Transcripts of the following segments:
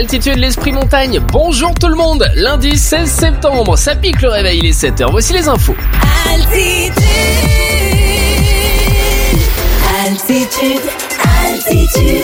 Altitude, l'esprit montagne. Bonjour tout le monde. Lundi 16 septembre, ça pique le réveil, il est 7h. Voici les infos. Altitude, altitude, altitude.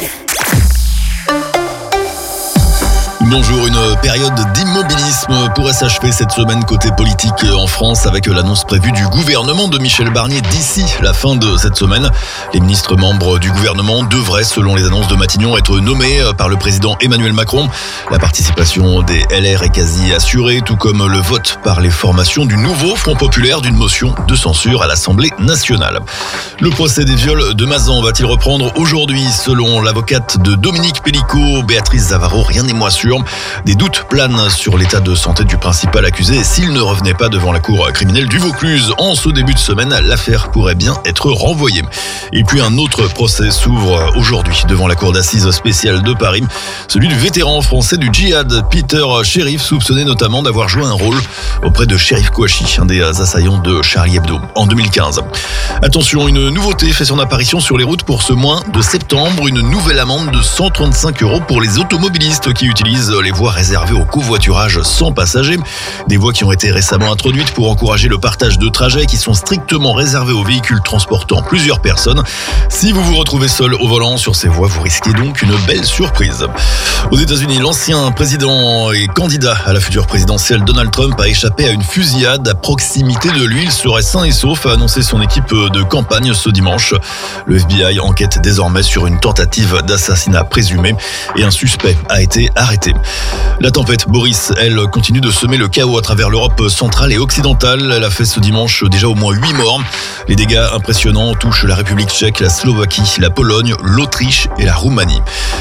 Bonjour, une période d'immobilisme pourrait s'achever cette semaine côté politique en France avec l'annonce prévue du gouvernement de Michel Barnier d'ici la fin de cette semaine. Les ministres membres du gouvernement devraient, selon les annonces de Matignon, être nommés par le président Emmanuel Macron. La participation des LR est quasi assurée, tout comme le vote par les formations du nouveau Front populaire d'une motion de censure à l'Assemblée nationale. Le procès des viols de Mazan va-t-il reprendre aujourd'hui? Selon l'avocate de Dominique Pellicot, Béatrice Zavarro, rien n'est moins sûr. Des doutes planent sur l'état de santé du principal accusé et s'il ne revenait pas devant la cour criminelle du Vaucluse en ce début de semaine, l'affaire pourrait bien être renvoyée. Et puis un autre procès s'ouvre aujourd'hui devant la cour d'assises spéciale de Paris, celui du vétéran français du djihad, Peter Sherif, soupçonné notamment d'avoir joué un rôle auprès de Cherif Kouachi, un des assaillants de Charlie Hebdo en 2015. Attention, une nouveauté fait son apparition sur les routes pour ce mois de septembre, une nouvelle amende de 135 € pour les automobilistes qui utilisent les voies réservées au covoiturage sans passagers. Des voies qui ont été récemment introduites pour encourager le partage de trajets qui sont strictement réservés aux véhicules transportant plusieurs personnes. Si vous vous retrouvez seul au volant sur ces voies, vous risquez donc une belle surprise. Aux États-Unis, l'ancien président et candidat à la future présidentielle Donald Trump a échappé à une fusillade à proximité de lui. Il serait sain et sauf, a annoncé son équipe de campagne ce dimanche. Le FBI enquête désormais sur une tentative d'assassinat présumée et un suspect a été arrêté. La tempête Boris, elle, continue de semer le chaos à travers l'Europe centrale et occidentale. Elle a fait ce dimanche déjà au moins 8 morts. Les dégâts impressionnants touchent la République tchèque, la Slovaquie, la Pologne, l'Autriche et la Roumanie.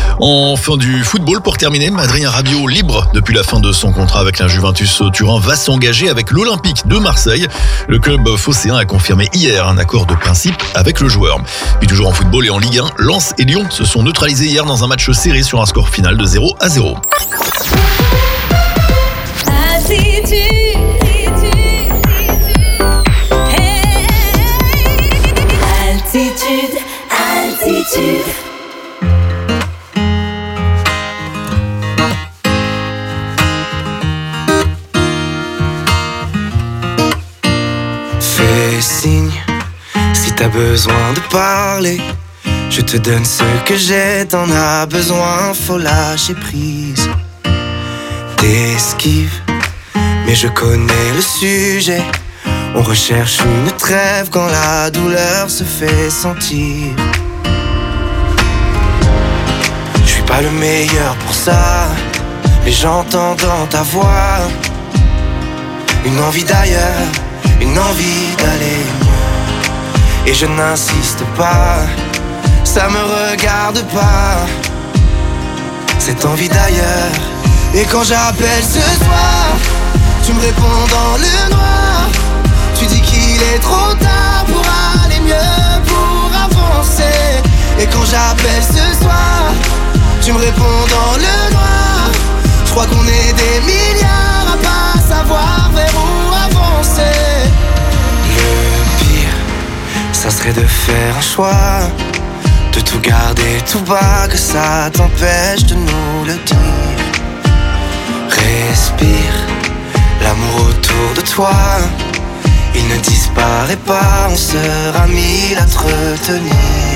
En fin du football, pour terminer, Adrien Rabiot, libre depuis la fin de son contrat avec la Juventus Turin, va s'engager avec l'Olympique de Marseille. Le club phocéen a confirmé hier un accord de principe avec le joueur. Puis toujours en football et en Ligue 1, Lens et Lyon se sont neutralisés hier dans un match serré sur un score final de 0-0. Altitude, altitude. Fais signe si t'as besoin de parler. Je te donne ce que j'ai, t'en as besoin, faut lâcher prise. T'esquives, mais je connais le sujet. On recherche une trêve quand la douleur se fait sentir. Je suis pas le meilleur pour ça, mais j'entends dans ta voix une envie d'ailleurs, une envie d'aller mieux. Et je n'insiste pas, ça me regarde pas, cette envie d'ailleurs. Et quand j'appelle ce soir, tu me réponds dans le noir. Tu dis qu'il est trop tard pour aller mieux, pour avancer. Et quand j'appelle ce soir, tu me réponds dans le noir. Je crois qu'on est des milliards à pas savoir vers où avancer. Le pire, ça serait de faire un choix, de tout garder tout bas, que ça t'empêche de nous le dire. Respire, l'amour autour de toi, il ne disparaît pas, on sera mille à te retenir.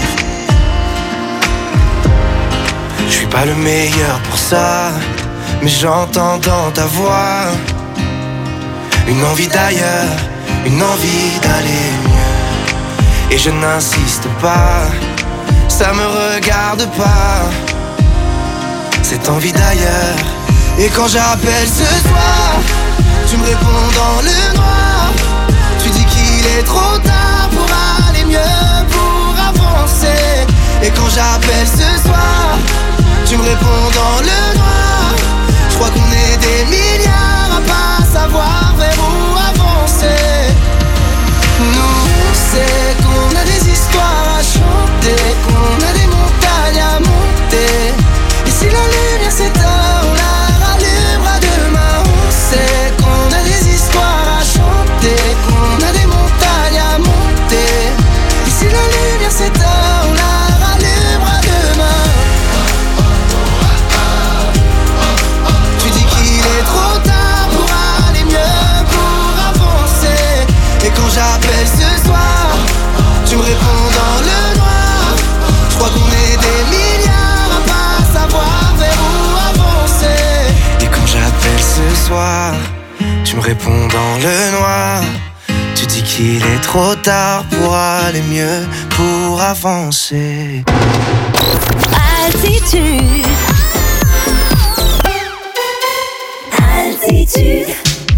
Je suis pas le meilleur pour ça, mais j'entends dans ta voix une envie d'ailleurs, une envie d'aller mieux. Et je n'insiste pas, ça me regarde pas, cette envie d'ailleurs. Et quand j'appelle ce soir, tu me réponds dans le noir. Tu dis qu'il est trop tard pour aller mieux, pour avancer. Et quand j'appelle ce soir, tu me réponds dans le noir. Je crois qu'on est des milliards à pas savoir vers où avancer. Nous, on sait qu'on a des histoires à chanter, qu'on a des montagnes à monter. Et si la lumière s'éteint, on la rallumera demain. On sait qu'on a des histoires à chanter, qu'on a des montagnes à monter. Et si la lumière s'éteint, on la rallumera demain. réponds dans le noir. Tu dis qu'il est trop tard pour aller mieux, pour avancer. Altitude. Altitude.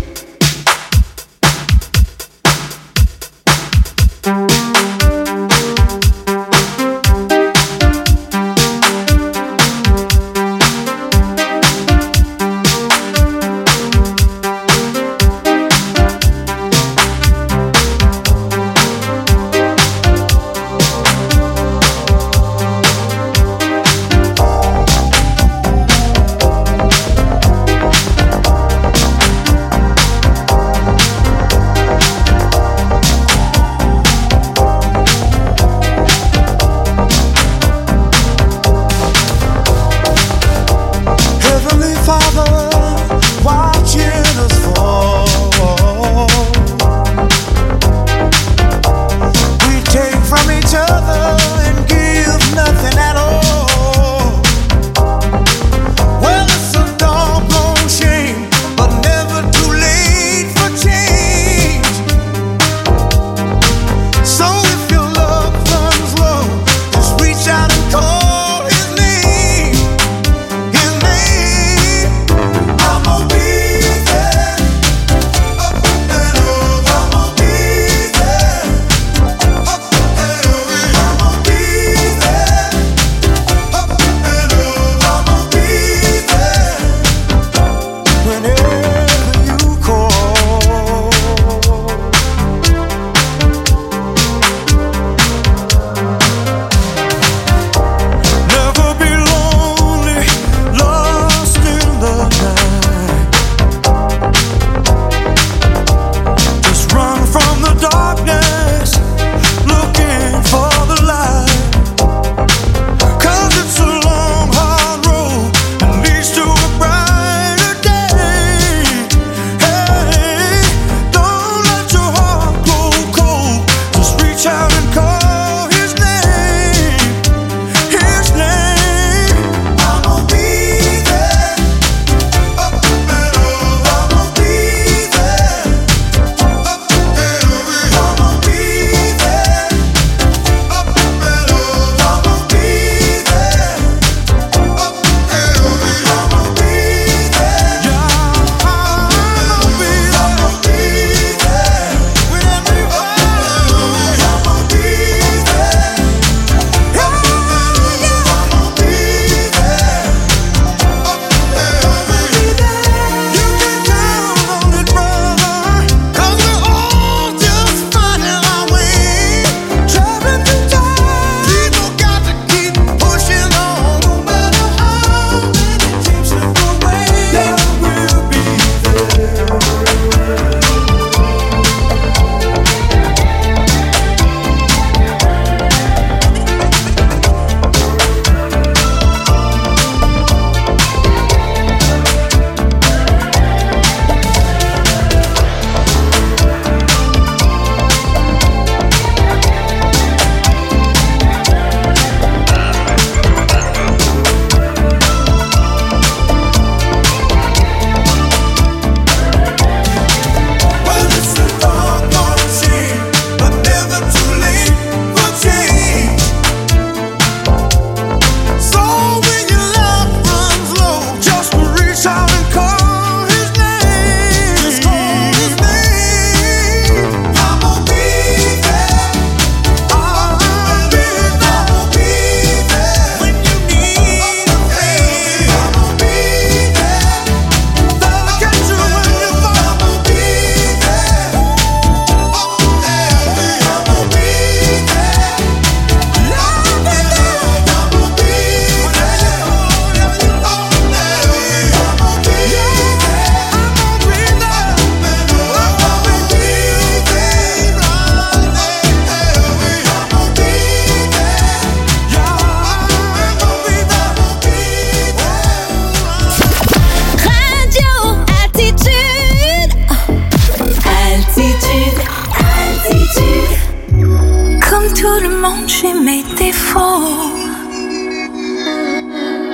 j'ai mes défauts.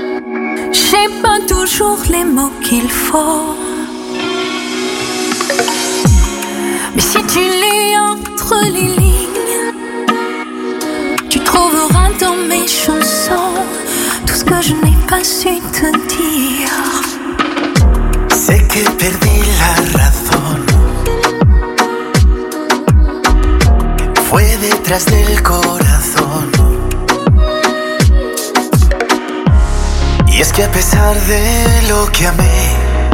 J'ai pas toujours les mots qu'il faut. Mais si tu lis entre les lignes, tu trouveras dans mes chansons tout ce que je n'ai pas su te dire. Sé que perdí la razón. Fue detrás del corazón. Y es que a pesar de lo que amé,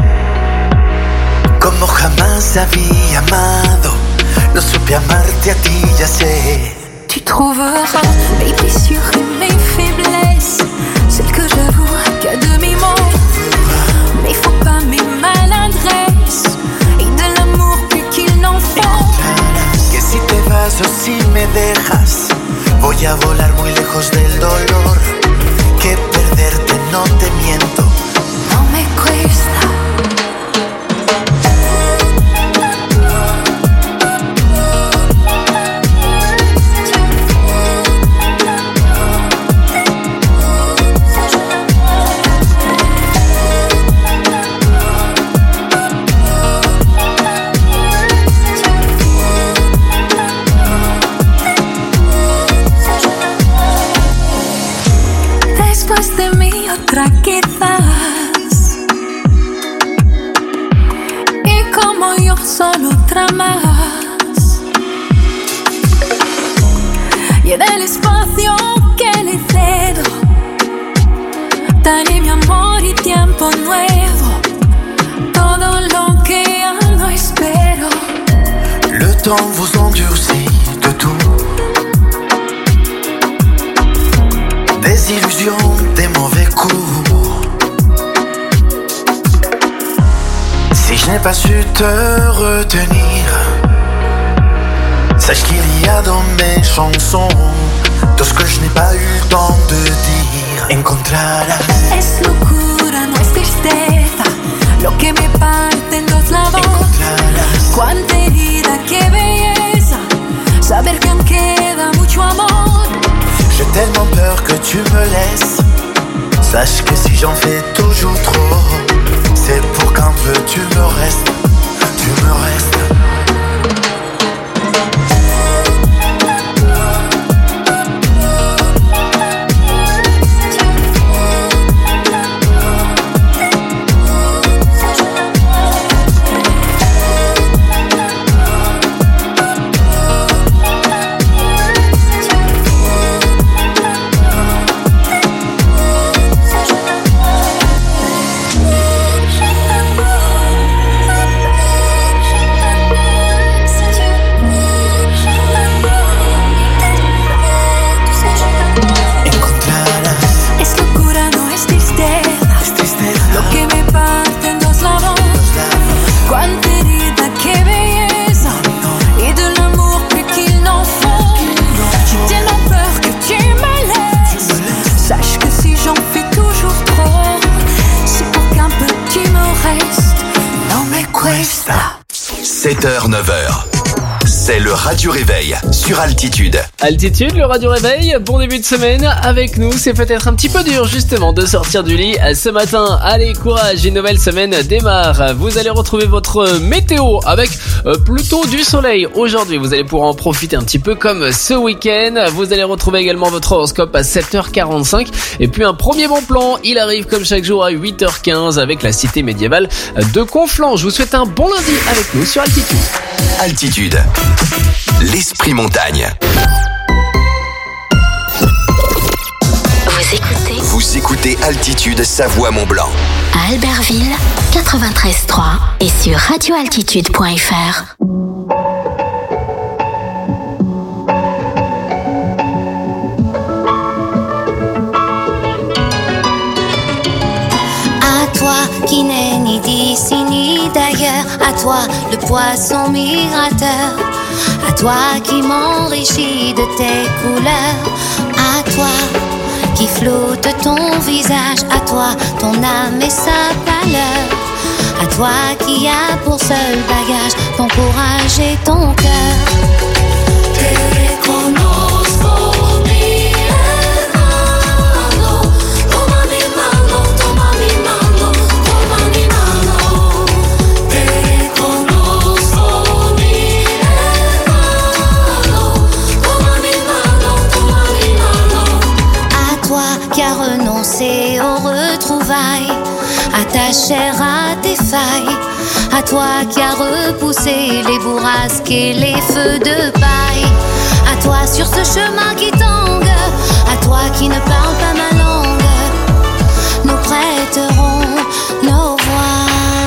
como jamás había amado, no supe amarte a ti, ya sé. Tu trouveras mes blessures et mes faiblesses, celles que j'avoue qu'à demi-mot, mes faux pas, mes maladresses, et de l'amour plus qu'il n'en faut. Que si te vas o si me dejas, voy a volar muy lejos del dolor. Que perderte no te miento. No me cuesta. Después de mí otra quizás, y como yo solo otra más, y en el espacio que le cedo daré mi amor y tiempo nuevo, todo lo que ya no espero. Le temps vous endurcit de tout. Des illusions, des mauvais coups. Si je n'ai pas su te retenir, sache qu'il y a dans mes chansons tout ce que je n'ai pas eu le temps de dire. Encontrarás. Es locura, no es tristeza, lo que me parte en dos la voz. Cuánta herida, qué belleza, saber que aún queda mucho amor. J'ai tellement peur que tu me laisses. Sache que si j'en fais toujours trop, c'est pour qu'un peu tu me restes. Tu me restes. Questa. 7h, 9h. C'est le Radio Réveil sur Altitude. Altitude, le Radio Réveil, bon début de semaine avec nous. C'est peut-être un petit peu dur justement de sortir du lit ce matin. Allez, courage, une nouvelle semaine démarre. Vous allez retrouver votre météo avec plutôt du soleil. Aujourd'hui, vous allez pouvoir en profiter un petit peu comme ce week-end. Vous allez retrouver également votre horoscope à 7h45. Et puis un premier bon plan, il arrive comme chaque jour à 8h15 avec la cité médiévale de Conflans. Je vous souhaite un bon lundi avec nous sur Altitude. Altitude, l'esprit montagne. Vous écoutez Altitude Savoie-Mont-Blanc. À Albertville, 93.3 et sur radioaltitude.fr. À toi qui n'est ni d'ici ni d'ailleurs, à toi le poisson migrateur, à toi qui m'enrichis de tes couleurs, à toi qui flotte ton visage, à toi ton âme et sa valeur, à toi qui a pour seul bagage ton courage et ton cœur. Te reconozco, mi hermano, toma mi mano, toma mi mano, toma mi mano. Te reconozco, mi trouvailles, à ta chair, à tes failles, à toi qui as repoussé les bourrasques et les feux de paille, à toi sur ce chemin qui tangue, à toi qui ne parle pas ma langue, nous prêterons nos voix.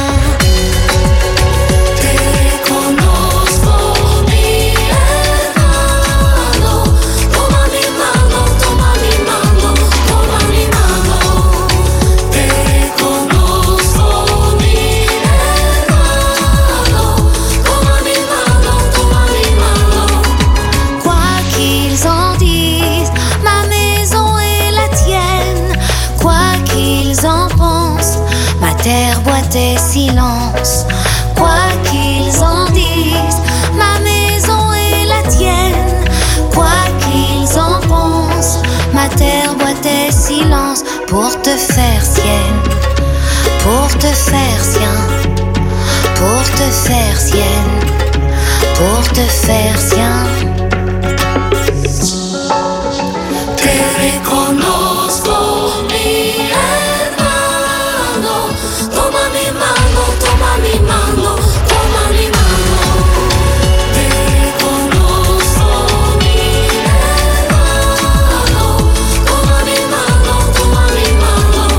Terre, boîte et silence, quoi qu'ils en disent, ma maison est la tienne, quoi qu'ils en pensent, ma terre, boîte et silence, pour te faire sienne, pour te faire sien, pour te faire sienne, pour te faire sien. Te reconozco, mi hermano. Toma mi mano, toma mi mano, toma mi mano. Te reconozco, mi hermano. Toma mi mano, toma mi mano.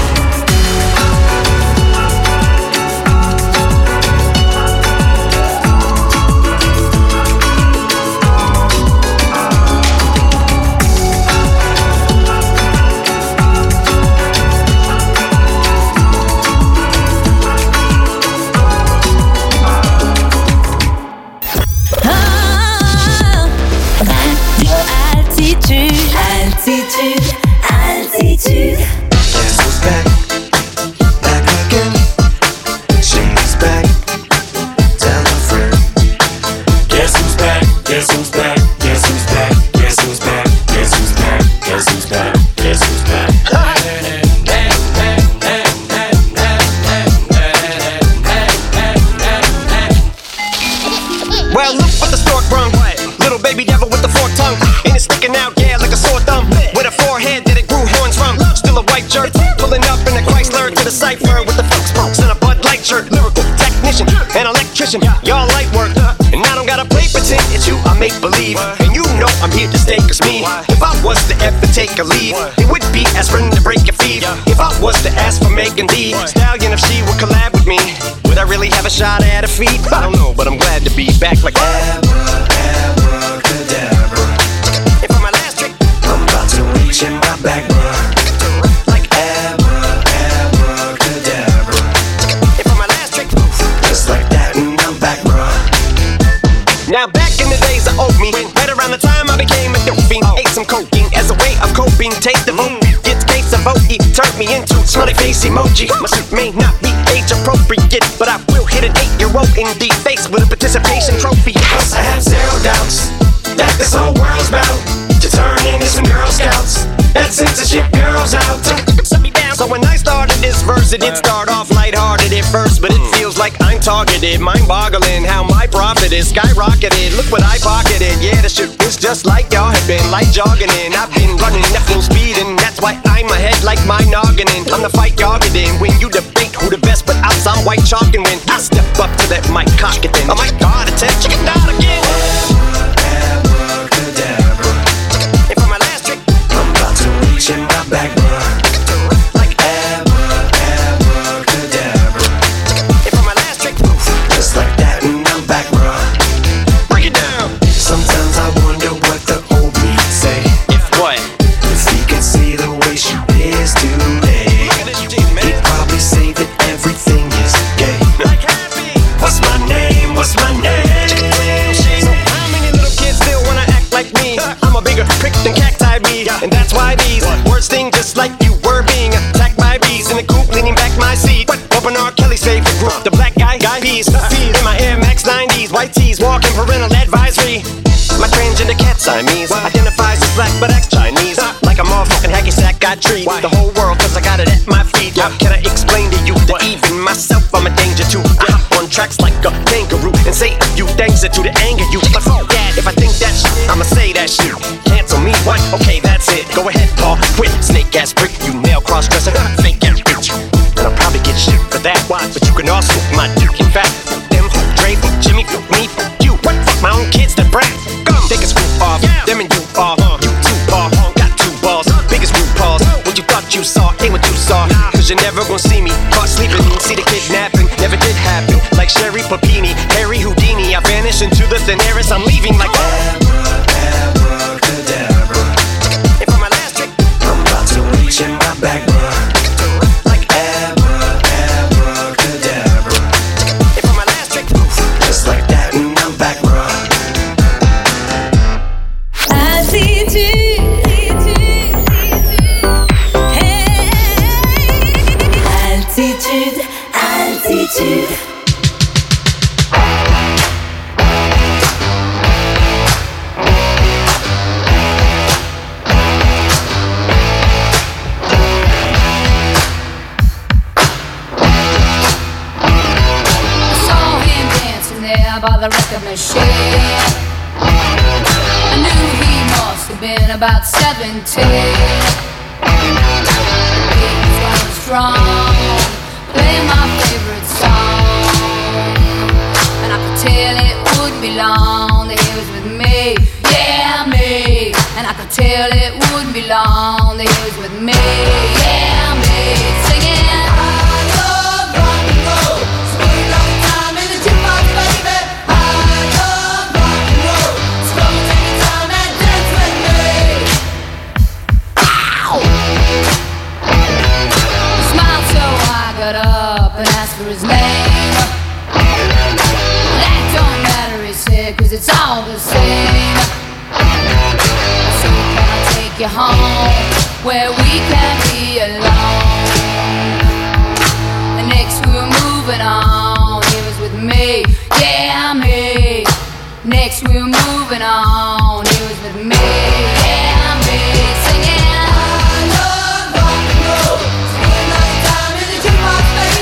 Altitude, altitude. Guess who's back? Back again. Shady's back. Tell a friend. Guess who's back? Guess who's back? Guess who's back? Guess who's back? Guess who's back? Guess who's back? Guess who's back? Well, look what the stork brung. Little baby devil with the forked tongue. And it's sticking out, yeah, like a sore thumb. With a forehead that it grew horns from. Still a white shirt, pulling up in a Chrysler to the cipher with the folks smokes and a Bud Light shirt. Lyrical technician, an electrician, y'all light work. And I don't gotta play pretend, it's you I make believe. And you know I'm here to stay, cause me, if I was to ever take a leave, it would be aspirin to break your feet. If I was to ask for Megan Thee Stallion, if she would collab with me, would I really have a shot at her feet? I don't know, but I'm glad to be back like Abracadabra. And for my last trick, I'm about to reach in my back, bruh. like Abracadabra. And for my last trick, Just like that, and I'm back, bruh. now back in the days of oat meat, right around the time I became a dope fiend, ate some cocaine as a way of coping. Taste the vote, gets case of OE, turned me into smiley face emoji. My suit may not be age appropriate, but I will hit an 8-year-old in the face with a participation trophy. Cause I have zero doubts that this whole world's bound to turn into some Girl Scouts. That censorship girls out. So when I started this verse, it did start off lighthearted at first, but it feels like I'm targeted. Mind-boggling how my profit is skyrocketed. Look what I pocketed. Yeah, the shit is just like y'all have been, like jogging in. I've been running at full speed, and that's why I'm ahead like my noggin. I'm the fight y'all get in when you debate who the best, but I'm white chalk, and when I step up to that mic, cock it then. Oh my God, attempt chicken out again. Abracadabra. And for my last trick, I'm about to reach in my back, bruh. like Abracadabra. and for my last trick, Just like that, and I'm back, bruh. break it down. Sometimes I wonder what the old me say. If what? If he could see the way she is today, Look at this G, man. he'd probably say that everything is gay. Like happy. What's my name? What's my name? So how many little kids still wanna act like me? I'm a bigger prick than cacti me, and that's why these words sting just like you were being attacked by bees in the coop, leaning back my seat. Open R. Kelly's favorite group, the black guy peas. Feed in my Air Max 90s, white tees, walking parental advisory. My transgender cat Siamese identifies as black but acts Chinese. Like a motherfucking hacky sack, got treat the whole world cause I got it at my feet. How can I explain to you that even myself I'm a danger to? I hop on tracks like a kangaroo and say a few things that to the anger you. But fuck that, if I think that shit, I'ma say that shit. Cancel me, what? Okay, that's it. Go ahead, Paul, quit. Snake ass prick, you male cross-dresser. Fake ass bitch, I'm leaving like abracadabra. And for my last trick, I'm about to reach in my back, bruh. Like abracadabra. And for my last trick, just like that, and I'm back, bruh. Altitude, altitude. By the record machine, I knew he must have been about 17. He was going strong, playing my favorite song, and I could tell it wouldn't be long that he was with me, yeah, me. And I could tell it wouldn't be long that he was with me, yeah, me. Singing, I love rock and roll, spend all the time in the jukebox, baby. And asked for his name. That don't matter, he said, cause it's all the same. So can I take you home where we can be alone? And next we were moving on. He was with me, yeah, me. Next we were moving on. He was with me, yeah, me. Singing, I love rock and roll. Spend all the time in the jukebox, baby.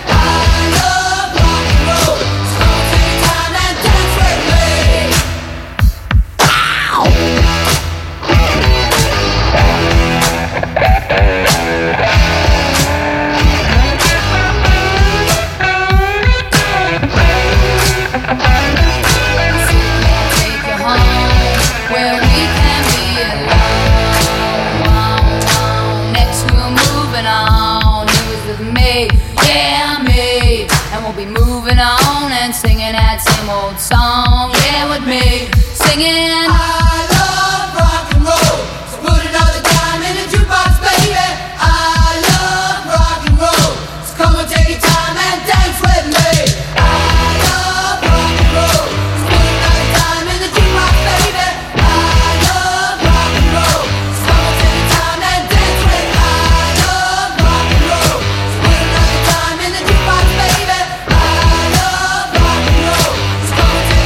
Singing that same old song, yeah, with me, singing I love rock and roll, so put another dime in the jukebox, baby. I love rock and roll, so come and take your time and dance with me. I love rock and roll, so put another dime in the jukebox, baby. I love rock and roll, so come and take your time and dance with me. I love rock and roll, so put another dime in the jukebox, baby. I love rock and roll, so come and take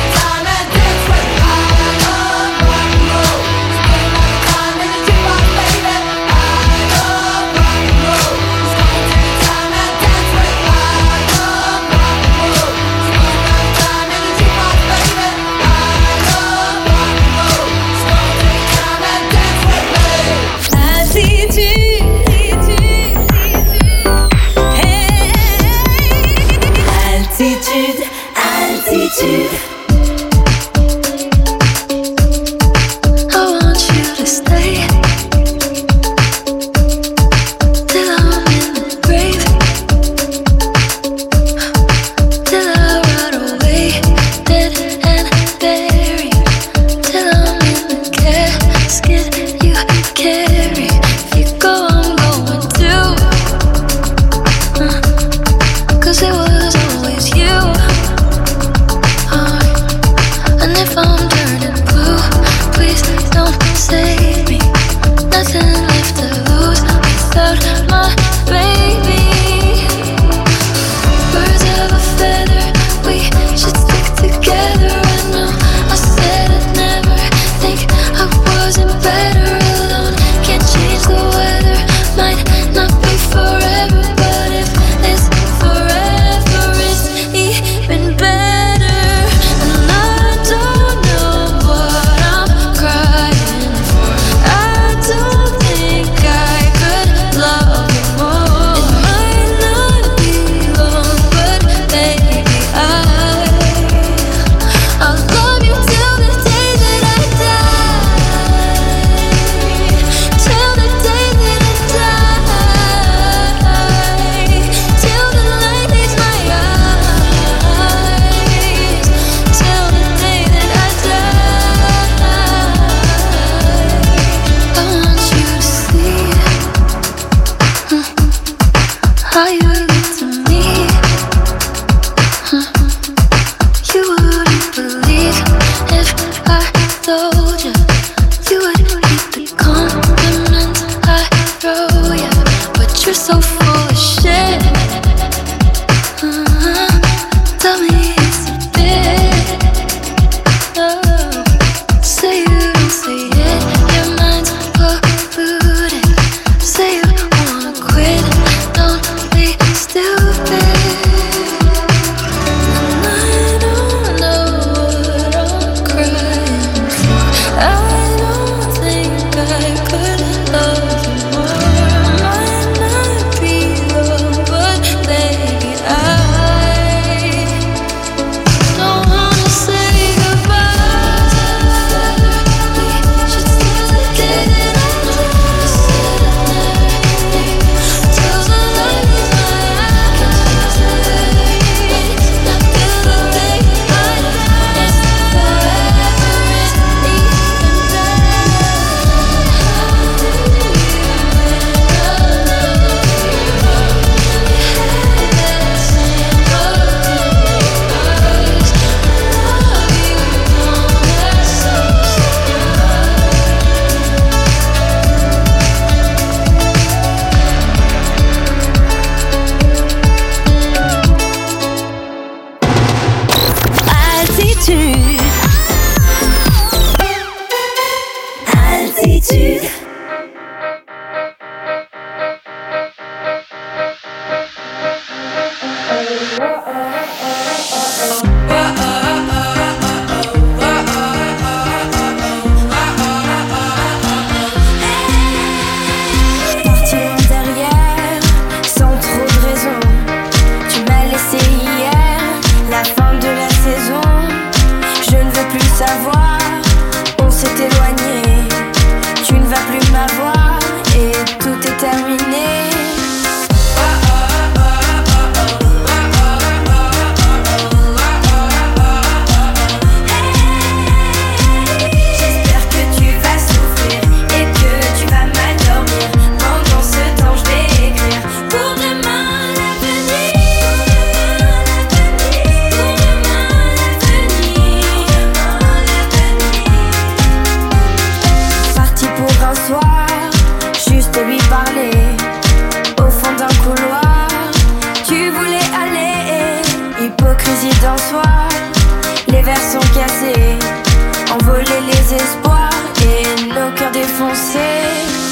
juste lui parler. Au fond d'un couloir, tu voulais aller. Hypocrisie d'un soir, les verres sont cassés. Envoler les espoirs et nos cœurs défoncés.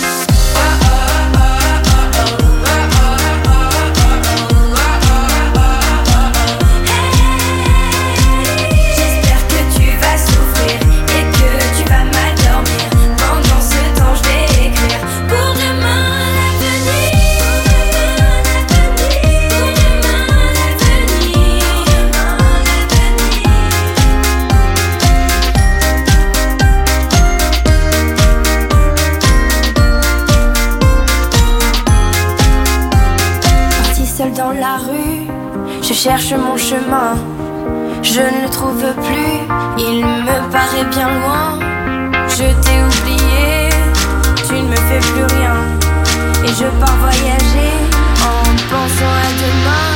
Dans la rue, je cherche mon chemin. Je ne le trouve plus, il me paraît bien loin. Je t'ai oublié, tu ne me fais plus rien. Et je pars voyager en pensant à demain.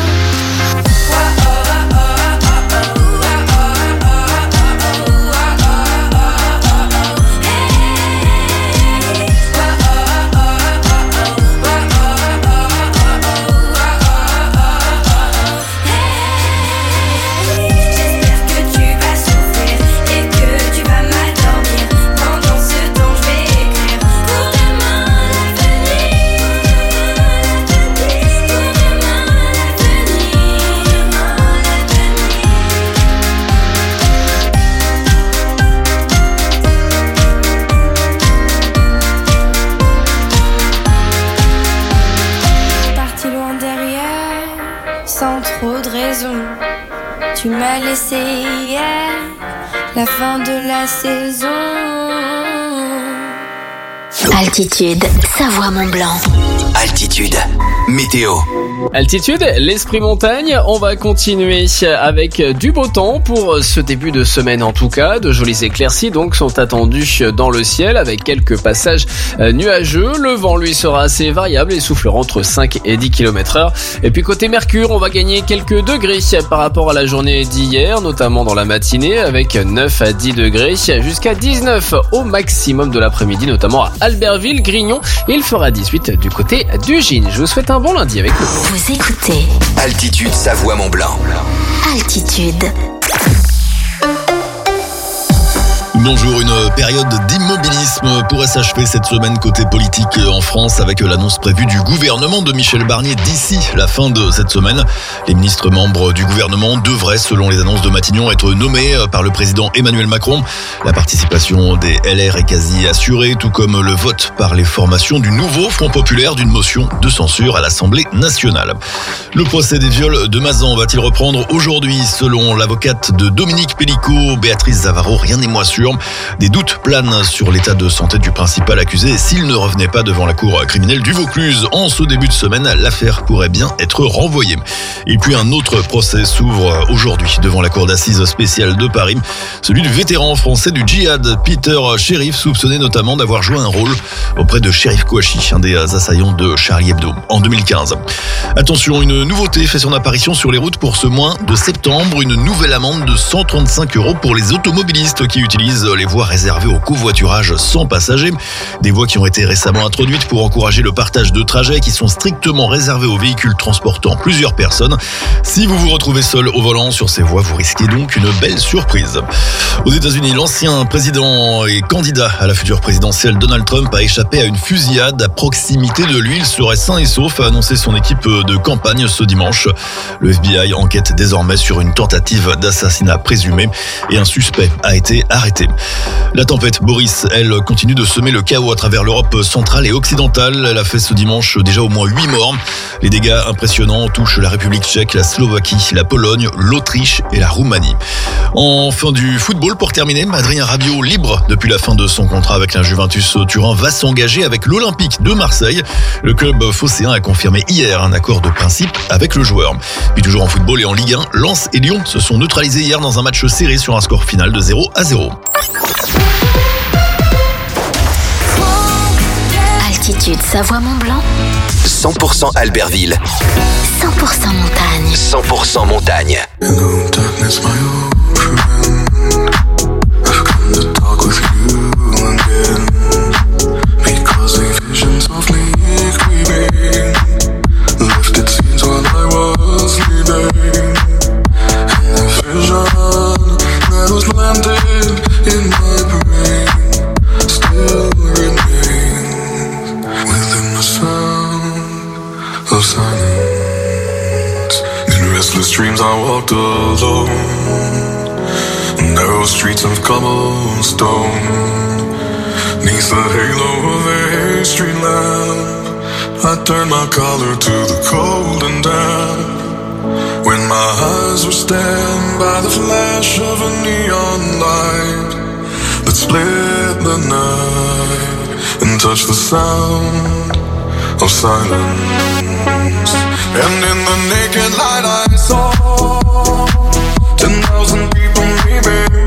Tu m'as laissé hier, la fin de la saison. Altitude, Savoie-Mont-Blanc. Altitude, météo. Altitude, l'esprit montagne, on va continuer avec du beau temps pour ce début de semaine en tout cas. De jolies éclaircies donc sont attendues dans le ciel avec quelques passages nuageux. Le vent lui sera assez variable et soufflera entre 5 et 10 km/h. Et puis côté Mercure, on va gagner quelques degrés par rapport à la journée d'hier, notamment dans la matinée avec 9 à 10 degrés jusqu'à 19 au maximum de l'après-midi, notamment à Albertville, Grignon, et il fera 18 du côté du Gine. Je vous souhaite un bon lundi avec nous. Vous écoutez Altitude Savoie-Mont-Blanc. Altitude. Bonjour, une période d'immobilisme pourrait s'achever cette semaine côté politique en France avec l'annonce prévue du gouvernement de Michel Barnier d'ici la fin de cette semaine. Les ministres membres du gouvernement devraient, selon les annonces de Matignon, être nommés par le président Emmanuel Macron. La participation des LR est quasi assurée, tout comme le vote par les formations du nouveau Front populaire d'une motion de censure à l'Assemblée nationale. Le procès des viols de Mazan va-t-il reprendre aujourd'hui? Selon l'avocate de Dominique Pellicot, Béatrice Zavaro, rien n'est moins sûr. Des doutes planent sur l'état de santé du principal accusé. S'il ne revenait pas devant la cour criminelle du Vaucluse en ce début de semaine, l'affaire pourrait bien être renvoyée. Et puis un autre procès s'ouvre aujourd'hui devant la cour d'assises spéciale de Paris. Celui du vétéran français du djihad, Peter Sherif, soupçonné notamment d'avoir joué un rôle auprès de Cherif Kouachi, un des assaillants de Charlie Hebdo en 2015. Attention, une nouveauté fait son apparition sur les routes pour ce mois de septembre. Une nouvelle amende de 135 € pour les automobilistes qui utilisent les voies réservées au covoiturage sans passagers. Des voies qui ont été récemment introduites pour encourager le partage de trajets qui sont strictement réservés aux véhicules transportant plusieurs personnes. Si vous vous retrouvez seul au volant sur ces voies, vous risquez donc une belle surprise. Aux États-Unis, l'ancien président et candidat à la future présidentielle Donald Trump a échappé à une fusillade à proximité de lui. Il serait sain et sauf, a annoncé son équipe de campagne ce dimanche. Le FBI enquête désormais sur une tentative d'assassinat présumée et un suspect a été arrêté. La tempête Boris, elle, continue de semer le chaos à travers l'Europe centrale et occidentale. Elle a fait ce dimanche déjà au moins 8 morts. Les dégâts impressionnants touchent la République tchèque, la Slovaquie, la Pologne, l'Autriche et la Roumanie. En fin du football, pour terminer, Adrien Rabiot, libre depuis la fin de son contrat avec la Juventus Turin, va s'engager avec l'Olympique de Marseille. Le club phocéen a confirmé hier un accord de principe avec le joueur. Puis toujours en football et en Ligue 1, Lens et Lyon se sont neutralisés hier dans un match serré sur un score final de 0-0. Altitude Savoie-Mont-Blanc. 100% Albertville. 100% montagne. 100% montagne. Because the vision softly alone. Narrow streets of cobblestone. Neath the halo of a street lamp, I turned my collar to the cold and damp. When my eyes were stabbed by the flash of a neon light that split the night and touched the sound of silence. And in the naked light I saw 10,000 people maybe.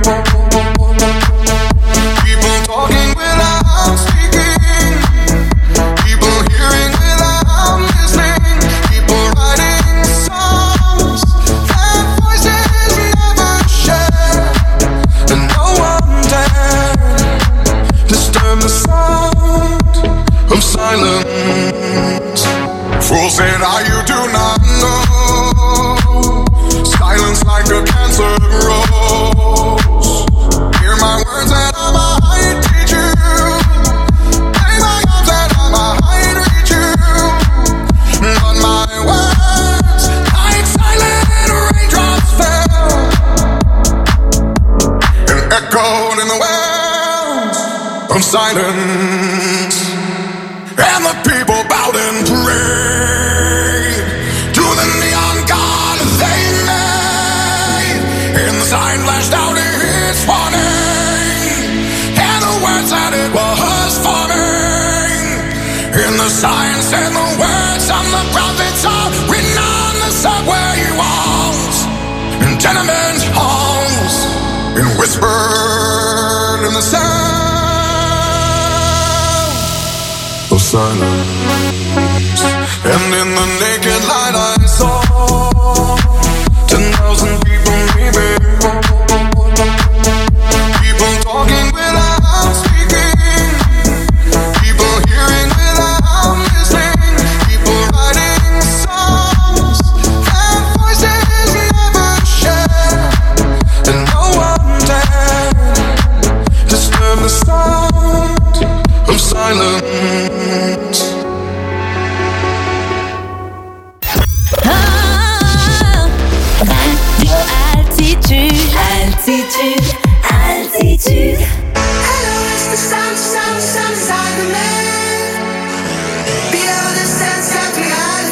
People talking without speaking. People hearing without listening. People writing songs that voices never share. And no one dared disturb the sound of silence. Fool said, you do not know. Silence like a cancer grows. Hear my words and I might teach you. Lay my arms and I might reach you. But my words, like silent raindrops fell and echoed in the wells of silence. And the people bowed and prayed to the neon god they made. And the sign flashed out its warning, and the words that it was forming. And the sign said the words of the prophets are written on the subway walls, in tenement halls, and whispered in the sound of silence. And in the naked light I saw 10,000 people maybe. People talking without speaking. People hearing without listening. People writing songs that voices never share. And no one dared disturb the sound of silence. Altitude, altitude. Hello, it's the sound inside the man. Below the sunset we high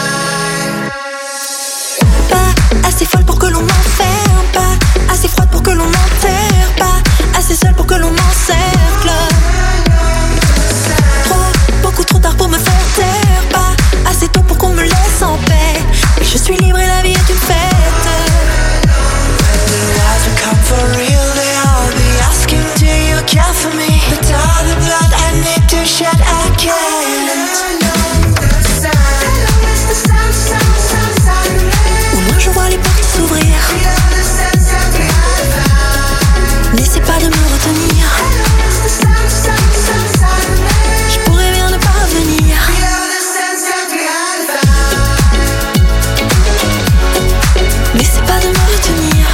five. Pas assez folle pour que l'on m'enferme, pas assez froide pour que l'on m'enterre, pas assez seule pour que l'on m'encercle. Beaucoup trop tard pour me faire taire, pas assez tôt pour qu'on me laisse en paix. Et je suis libre et la vie est une fête. Come for real, they all be asking, do you care for me? But all the blood I need to shed, I can't. Au loin je vois les portes s'ouvrir. N'essaie pas de me retenir. Je pourrais bien ne pas venir. N'essaie pas de me retenir.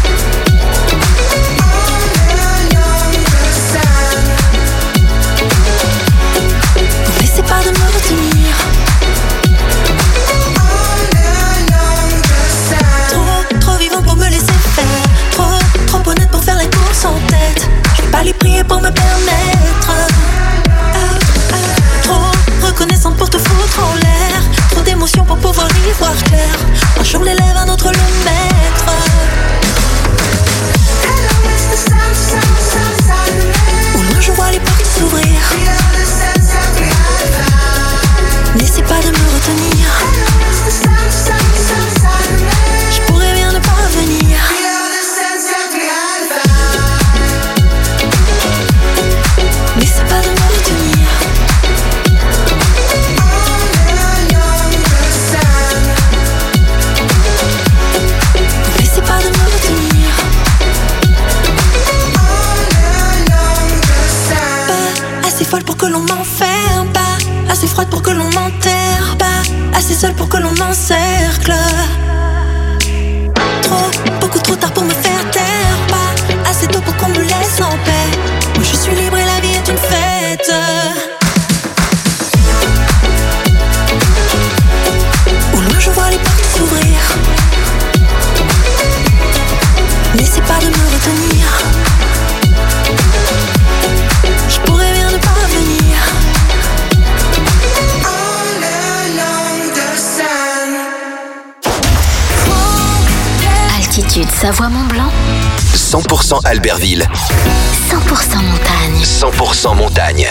N'essaie pas de me retenir. Trop vivant pour me laisser faire. Trop honnête pour faire la course en tête. Je vais pas les prier pour me permettre. Trop reconnaissante pour te foutre en l'air. Trop d'émotions pour pouvoir y voir clair. Un jour l'élève, un autre le maître. Au loin je vois les portes s'ouvrir. N'essaie pas de me retenir. Je pourrais bien ne pas venir. N'essaie pas de me retenir. N'essaie pas de me retenir. Pas assez folle pour que l'on m'enferme, pas assez froide pour que l'on m'enterre, pas assez seule pour que l'on m'encercle. Beaucoup trop tard pour me faire taire, pas assez tôt pour qu'on me laisse en paix. Moi je suis libre et la vie est une fête. Au loin je vois les portes s'ouvrir. Savoie-Mont-Blanc, 100% Albertville, 100% montagne. 100% montagne.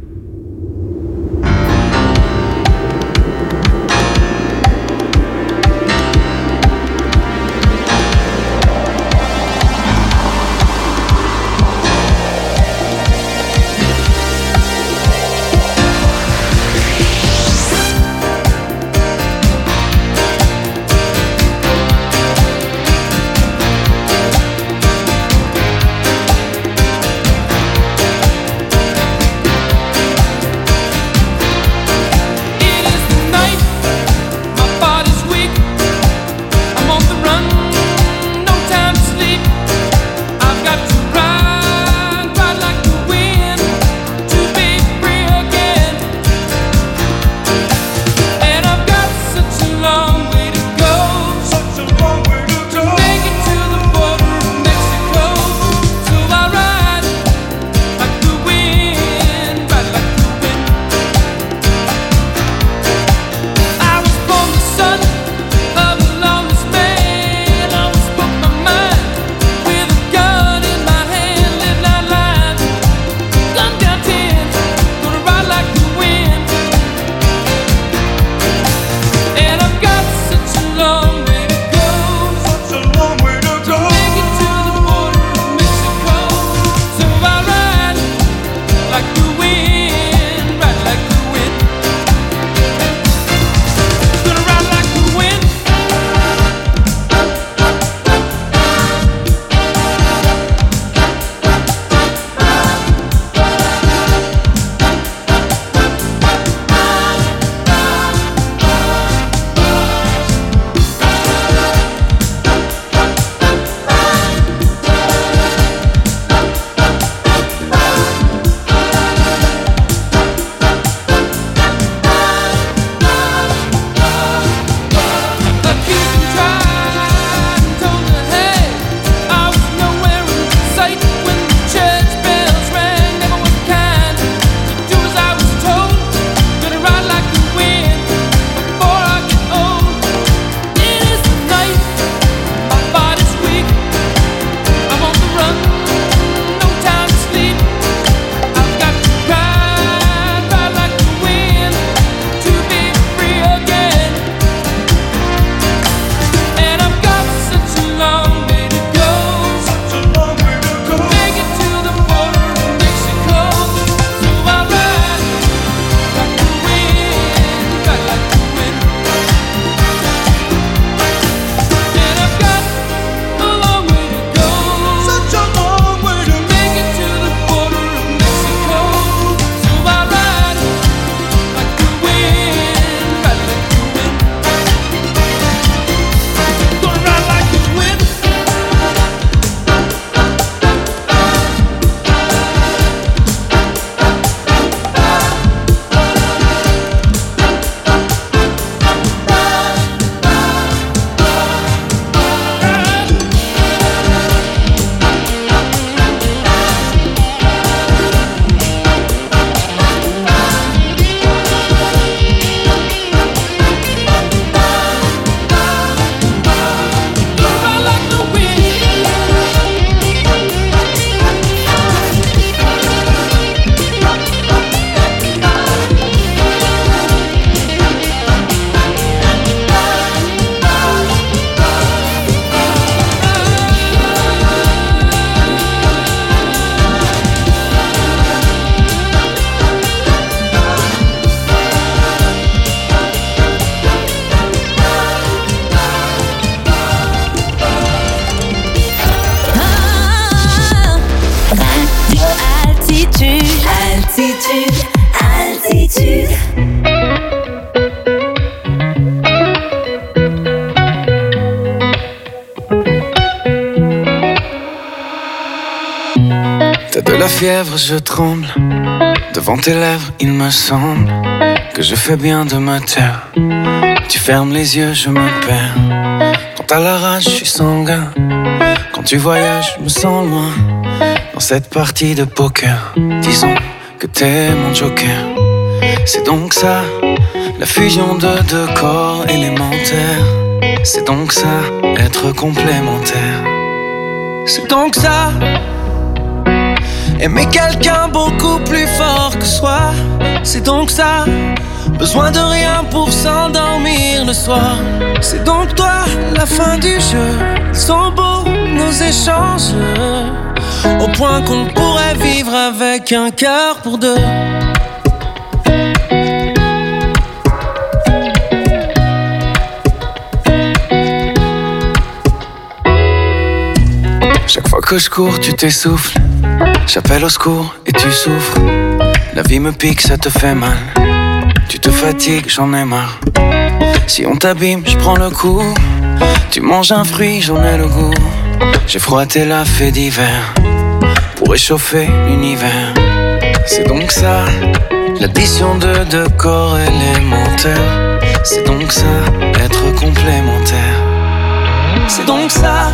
T'as de la fièvre, je tremble. Devant tes lèvres, il me semble que je fais bien de me taire. Tu fermes les yeux, je me perds. Quand t'as la rage, je suis sanguin. Quand tu voyages, je me sens loin. Dans cette partie de poker, disons que t'es mon joker. C'est donc ça, la fusion de deux corps élémentaires. C'est donc ça, être complémentaire. C'est donc ça. Aimer quelqu'un beaucoup plus fort que soi, c'est donc ça. Besoin de rien pour s'endormir le soir. C'est donc toi, la fin du jeu. Ils sont beaux nos échanges, au point qu'on pourrait vivre avec un cœur pour deux. Chaque fois que je cours, tu t'essouffles. J'appelle au secours et tu souffres. La vie me pique, ça te fait mal. Tu te fatigues, j'en ai marre. Si on t'abîme, je prends le coup. Tu manges un fruit, j'en ai le goût. J'ai froissé la fée d'hiver pour réchauffer l'univers. C'est donc ça, l'addition de deux corps élémentaires. C'est donc ça, être complémentaire. C'est donc ça,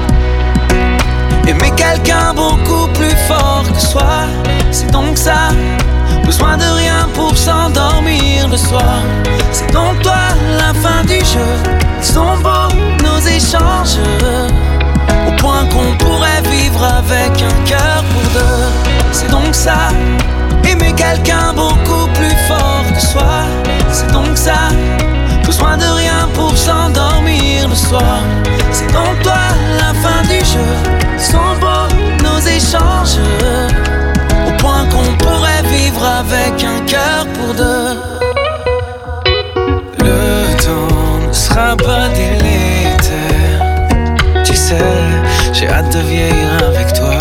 aimer quelqu'un beaucoup plus fort que soi. C'est donc ça, besoin de rien pour s'endormir le soir. C'est donc toi, la fin du jeu. Ils sont beaux nos échanges, au point qu'on pourrait vivre avec un cœur pour deux. C'est donc ça, aimer quelqu'un beaucoup plus fort que soi. C'est donc ça, besoin de rien pour s'endormir le soir. C'est donc toi, la fin du jeu. Ils sont beaux nos échanges, au point qu'on pourrait vivre avec un cœur pour deux. Le temps ne sera pas délétère. Tu sais, j'ai hâte de vieillir avec toi.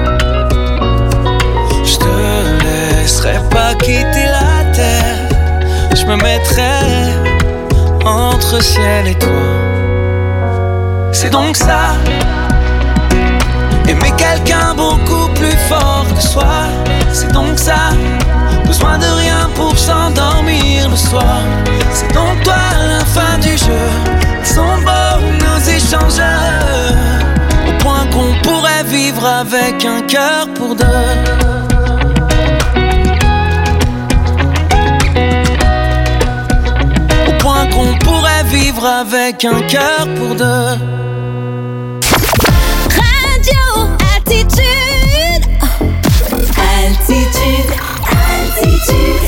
Je te laisserai pas quitter la terre. Je me mettrai entre ciel et toi. C'est donc ça, aimer quelqu'un beaucoup plus fort que soi. C'est donc ça, besoin de rien pour s'endormir le soir. C'est donc toi, la fin du jeu. Ils sont beaux nos échanges, au point qu'on pourrait vivre avec un cœur pour deux. Au point qu'on pourrait vivre avec un cœur pour deux. Altitude, altitude, altitude.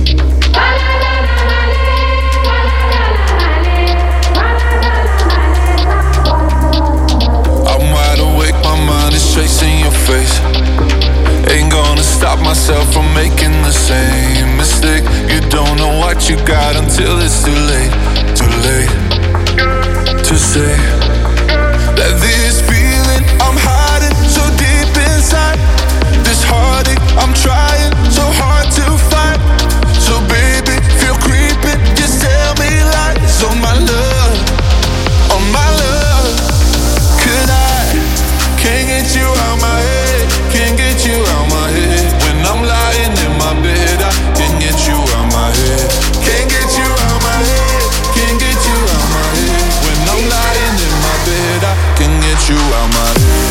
I'm wide awake, my mind is chasing your face. Ain't gonna stop myself from making the same mistake. You don't know what you got until it's too late. Too late to say that this feeling I'm hiding so deep inside. This heartache I'm trying so hard to find. So baby, feel creeping, just tell me lies. Oh my love, oh my love. Could I, can't get you out my head, can't get you out my head. When I'm lying in my bed, I can't get you out my head. Can't get you out my head, can't get you out my head. When I'm lying in my bed, I can get you out my head.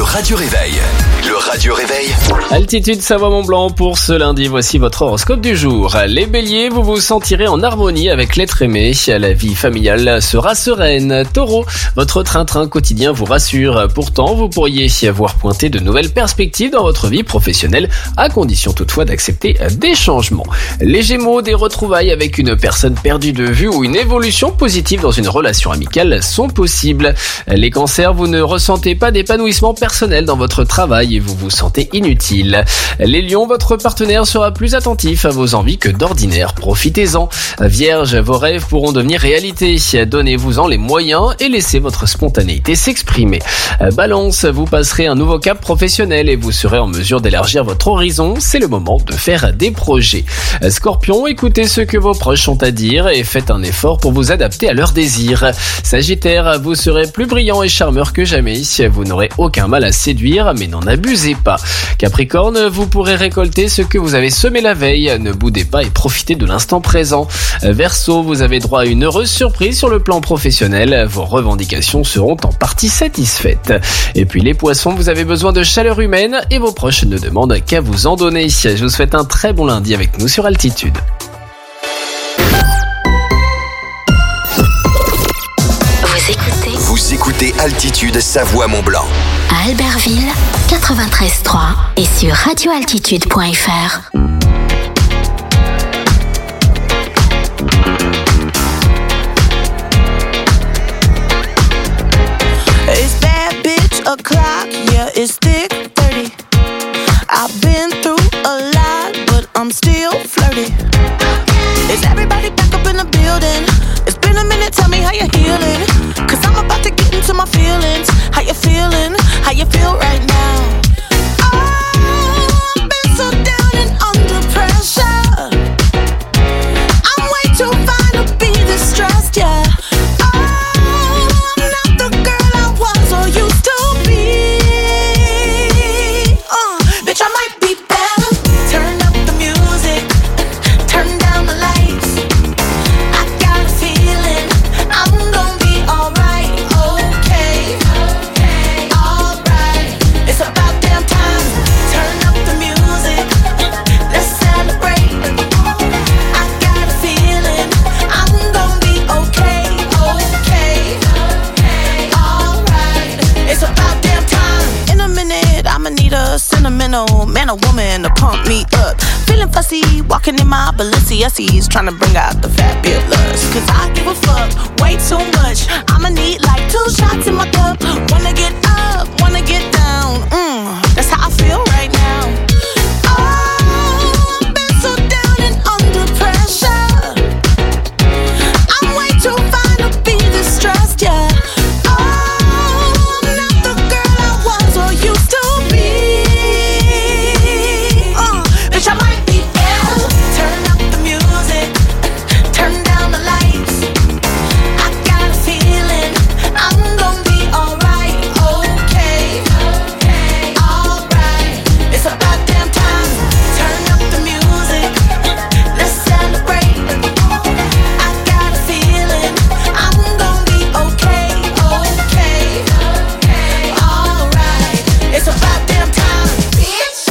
Radio Réveil. Le Radio Réveil. Altitude Savoie-Mont-Blanc pour ce lundi, voici votre horoscope du jour. Les béliers, vous vous sentirez en harmonie avec l'être aimé. La vie familiale sera sereine. Taureau, votre train-train quotidien vous rassure. Pourtant, vous pourriez voir pointer de nouvelles perspectives dans votre vie professionnelle, à condition toutefois d'accepter des changements. Les gémeaux, des retrouvailles avec une personne perdue de vue ou une évolution positive dans une relation amicale sont possibles. Les cancers, vous ne ressentez pas d'épanouissement personnel dans votre travail et vous vous sentez inutile. Les lions, votre partenaire sera plus attentif à vos envies que d'ordinaire. Profitez-en. Vierge, vos rêves pourront devenir réalité. Donnez-vous-en les moyens et laissez votre spontanéité s'exprimer. Balance, vous passerez un nouveau cap professionnel et vous serez en mesure d'élargir votre horizon. C'est le moment de faire des projets. Scorpion, écoutez ce que vos proches ont à dire et faites un effort pour vous adapter à leurs désirs. Sagittaire, vous serez plus brillant et charmeur que jamais. Vous n'aurez aucun mal à séduire, mais n'en abusez pas. Capricorne, vous pourrez récolter ce que vous avez semé la veille. Ne boudez pas et profitez de l'instant présent. Verseau, vous avez droit à une heureuse surprise sur le plan professionnel. Vos revendications seront en partie satisfaites. Et puis les poissons, vous avez besoin de chaleur humaine et vos proches ne demandent qu'à vous en donner. Je vous souhaite un très bon lundi avec nous sur Altitude. Vous écoutez Altitude Savoie-Mont-Blanc. À Albertville, 93.3 et sur radioaltitude.fr. It's bad bitch o'clock, yeah, it's thick 30. I've been through a lot, but I'm still flirty. Is everybody back up in the building? It's been a minute, tell me how you're healing. Cause I'm about to get into my feelings. How you feeling? How you feel right now? Oh, I've been so down and under pressure. I'm way too fine to be distressed, yeah. Oh, I'm not the girl I was or used to be. Bitch, I might be better. Turn up the music, turn down the lights. I got a feeling I'm gonna be alright, okay, alright. It's about damn time. Turn up the music, let's celebrate. I got a feeling I'm gonna be okay, alright. It's about damn time. In a minute, I'ma need a sentimental man or woman to pump me up. Feeling fussy, walking in my Balenciennes, trying to bring out the fabulous. Cause I give a fuck way too much. I'ma need like 2 shots in my cup. Wanna get up, wanna get down. That's how I feel right now. Oh, I've been so down and under pressure. I'm way too fine to be distressed, yeah. Oh, I'm not the girl I was or used to be. Bitch, I might be better. Turn up the music, turn down the lights. I got a feeling I'm gonna be alright, okay, alright. It's about damn time. Turn up the music, let's celebrate. I got a feeling I'm gonna be okay, alright. It's about damn time, bitch.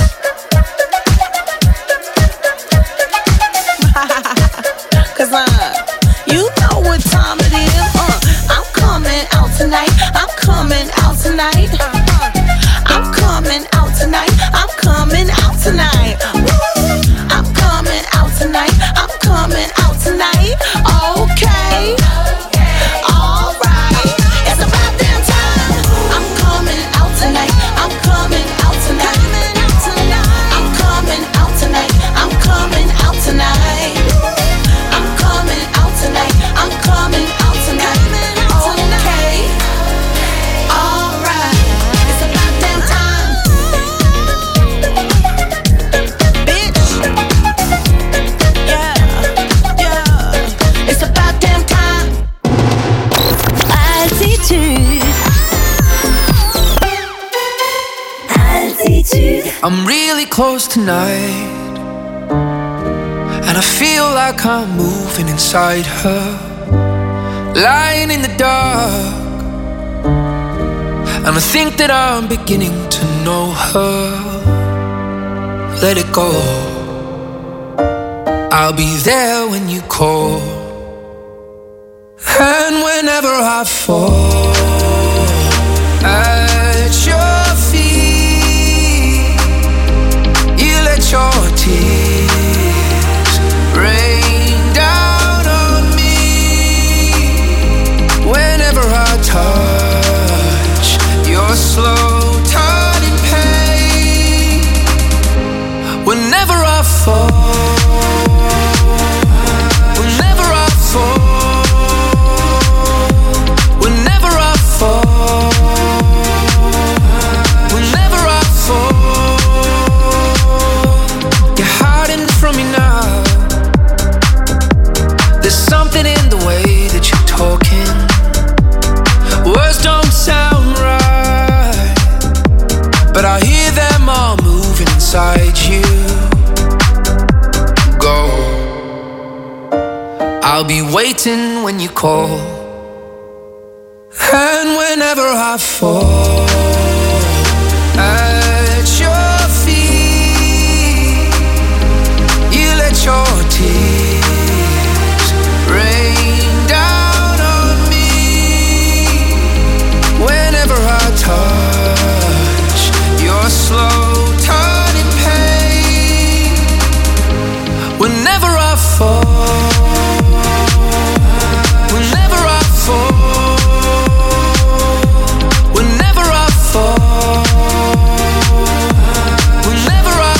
Cause you know what time it is. I'm coming out tonight. I'm coming out tonight. I'm coming out tonight. I'm coming out tonight. Woo. I'm coming out tonight. I'm coming out tonight. Okay. Alright. It's about damn time. I'm coming out tonight. I'm coming out tonight. I'm coming out tonight. I'm coming out tonight. I'm coming out tonight. I'm coming out tonight. Okay. Alright. It's about damn time. Bitch. Yeah. Yeah. It's about damn time. Altitude. Altitude. I'm really close tonight, and I feel like I'm moving inside her. Lying in the dark, and I think that I'm beginning to know her. Let it go. I'll be there when you call. And whenever I fall at your feet, you let your tears rain down on me. Whenever I touch your slow turning pain, whenever I fall, whenever I fall, whenever I fall, whenever I fall, you're hiding from me now. There's something in the way that you're talking. Words don't sound right, but I hear them all moving inside you. Go. I'll be waiting when you call. And whenever I fall at your feet, you let your tears rain down on me. Whenever I touch your slow turning pain, whenever I fall, whenever I fall, whenever I fall, whenever I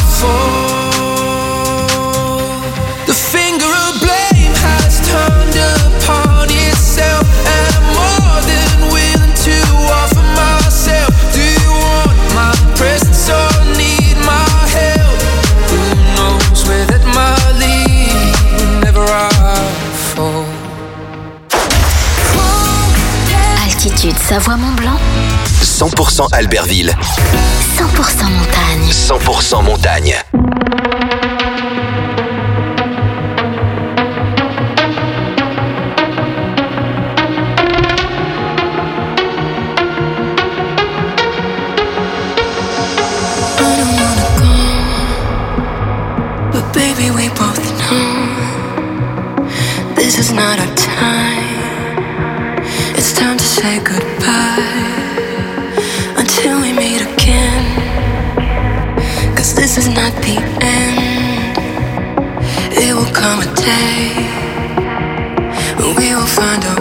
fall, the finger of blame has turned upon itself, and I'm more than willing to offer myself. Do you want my presence or need my help? Who knows where that might lead whenever I fall. Altitude Savoie-Mont-Blanc, 100% Albertville, 100% montagne. 100% montagne. I don't wanna go, but baby, we both know this is not our time. It's time to say goodbye until we meet again. 'Cause this is not the end. It will come a day when we will find a